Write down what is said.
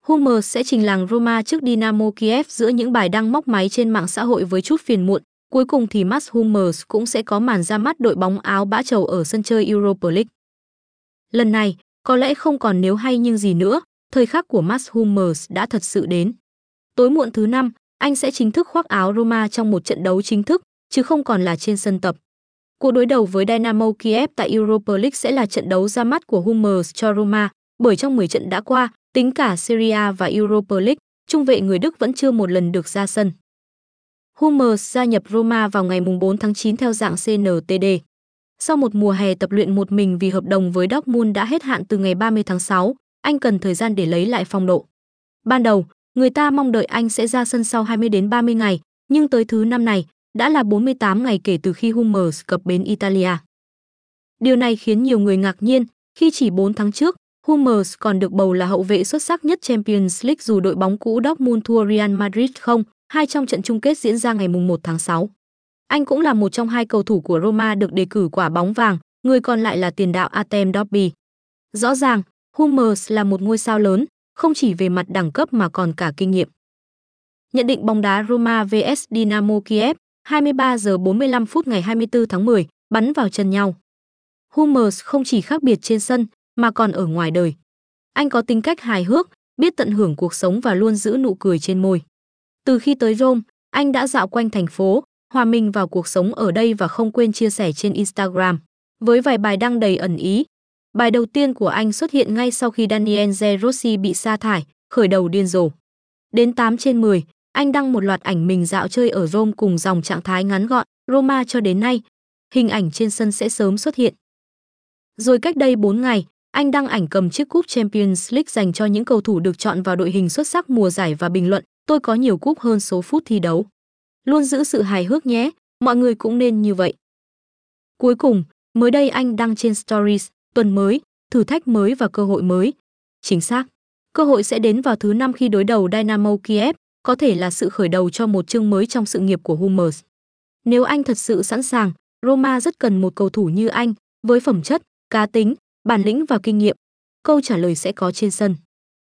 Hummels sẽ trình làng Roma trước Dynamo Kiev giữa những bài đăng móc máy trên mạng xã hội với chút phiền muộn. Cuối cùng thì Mats Hummels cũng sẽ có màn ra mắt đội bóng áo bã trầu ở sân chơi Europa League. Lần này, có lẽ không còn nếu hay nhưng gì nữa, thời khắc của Mats Hummels đã thật sự đến. Tối muộn thứ Năm, anh sẽ chính thức khoác áo Roma trong một trận đấu chính thức, chứ không còn là trên sân tập. Cuộc đối đầu với Dynamo Kiev tại Europa League sẽ là trận đấu ra mắt của Hummels cho Roma, bởi trong 10 trận đã qua, tính cả Serie A và Europa League, trung vệ người Đức vẫn chưa một lần được ra sân. Hummels gia nhập Roma vào ngày 4 tháng 9 theo dạng CNTD. Sau một mùa hè tập luyện một mình vì hợp đồng với Dortmund đã hết hạn từ ngày 30 tháng 6, anh cần thời gian để lấy lại phong độ. Ban đầu, người ta mong đợi anh sẽ ra sân sau 20 đến 30 ngày, nhưng tới thứ Năm này, đã là 48 ngày kể từ khi Hummels cập bến Italia. Điều này khiến nhiều người ngạc nhiên khi chỉ 4 tháng trước, Hummels còn được bầu là hậu vệ xuất sắc nhất Champions League dù đội bóng cũ Dortmund thua Real Madrid 0-2 trong trận chung kết diễn ra ngày 1 tháng 6. Anh cũng là một trong hai cầu thủ của Roma được đề cử quả bóng vàng, người còn lại là tiền đạo Artem Dovby. Rõ ràng, Hummels là một ngôi sao lớn, không chỉ về mặt đẳng cấp mà còn cả kinh nghiệm. Nhận định bóng đá Roma vs Dynamo Kiev, 23 giờ 45 phút ngày 24 tháng 10, bắn vào chân nhau. Hummels không chỉ khác biệt trên sân, mà còn ở ngoài đời. Anh có tính cách hài hước, biết tận hưởng cuộc sống và luôn giữ nụ cười trên môi. Từ khi tới Rome, anh đã dạo quanh thành phố, hòa mình vào cuộc sống ở đây và không quên chia sẻ trên Instagram, với vài bài đăng đầy ẩn ý. Bài đầu tiên của anh xuất hiện ngay sau khi Daniel De Rossi bị sa thải, khởi đầu điên rồ. Đến 8 trên 10, anh đăng một loạt ảnh mình dạo chơi ở Rome cùng dòng trạng thái ngắn gọn, Roma cho đến nay. Hình ảnh trên sân sẽ sớm xuất hiện. Rồi cách đây 4 ngày, anh đăng ảnh cầm chiếc cúp Champions League dành cho những cầu thủ được chọn vào đội hình xuất sắc mùa giải và bình luận, tôi có nhiều cúp hơn số phút thi đấu. Luôn giữ sự hài hước nhé, mọi người cũng nên như vậy. Cuối cùng, mới đây anh đăng trên Stories, tuần mới, thử thách mới và cơ hội mới. Chính xác, cơ hội sẽ đến vào thứ Năm khi đối đầu Dynamo Kiev, có thể là sự khởi đầu cho một chương mới trong sự nghiệp của Hummels. Nếu anh thật sự sẵn sàng, Roma rất cần một cầu thủ như anh, với phẩm chất, cá tính, bản lĩnh và kinh nghiệm. Câu trả lời sẽ có trên sân.